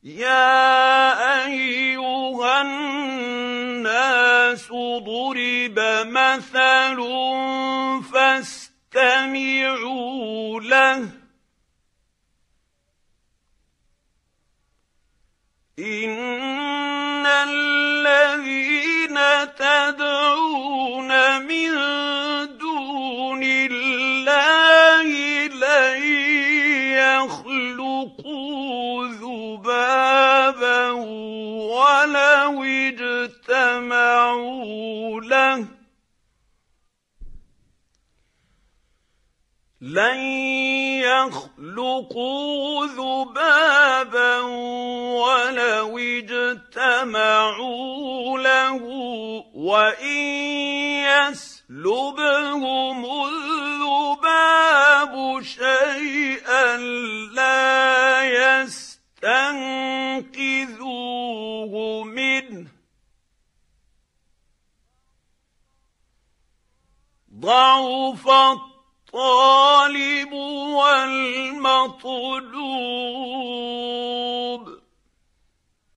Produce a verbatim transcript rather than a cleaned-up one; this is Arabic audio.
يَا أَيُّهَا النَّاسُ ضُرِبَ مَثَلٌ فَاسْتَمِعُوا لَهُ إِنَّ الَّذِينَ تَدْعُونَ مِن دُونِ اللَّهِ لَن يَخْلُقُوا ذُبَابًا وَلَوِ اجْتَمَعُوا لَهُ لَن يَخْلُقُوا ذُبَابًا وَلَوِ اجْتَمَعُوا لَهُ وَإِن يَسْلُبْهُمُ الذُّبَابُ شَيْئًا لَّا يَسْتَنقِذُوهُ مِنْهُ ضَعُفَ الطَّالِبُ